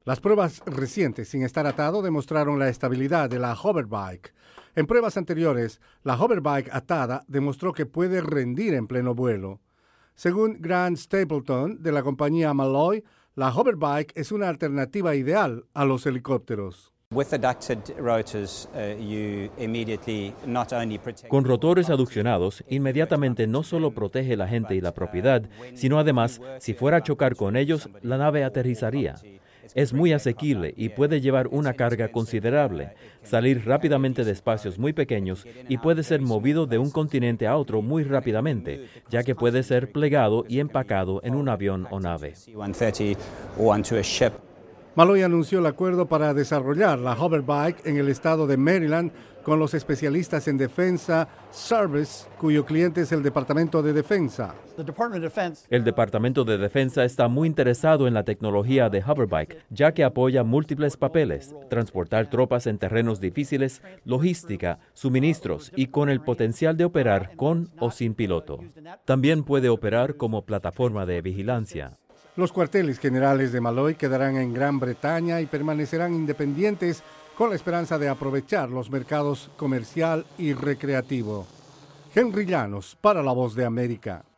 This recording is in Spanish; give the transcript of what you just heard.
Las pruebas recientes sin estar atado demostraron la estabilidad de la hoverbike. En pruebas anteriores, la hoverbike atada demostró que puede rendir en pleno vuelo. Según Grant Stapleton, de la compañía Malloy, la hoverbike es una alternativa ideal a los helicópteros. Con rotores aduccionados, inmediatamente no solo protege la gente y la propiedad, sino además, si fuera a chocar con ellos, la nave aterrizaría. Es muy asequible y puede llevar una carga considerable, salir rápidamente de espacios muy pequeños y puede ser movido de un continente a otro muy rápidamente, ya que puede ser plegado y empacado en un avión o nave. Malloy anunció el acuerdo para desarrollar la hoverbike en el estado de Maryland con los especialistas en defensa Service, cuyo cliente es el Departamento de Defensa. El Departamento de Defensa está muy interesado en la tecnología de hoverbike, ya que apoya múltiples papeles: transportar tropas en terrenos difíciles, logística, suministros y con el potencial de operar con o sin piloto. También puede operar como plataforma de vigilancia. Los cuarteles generales de Malloy quedarán en Gran Bretaña y permanecerán independientes con la esperanza de aprovechar los mercados comercial y recreativo. Henry Llanos para La Voz de América.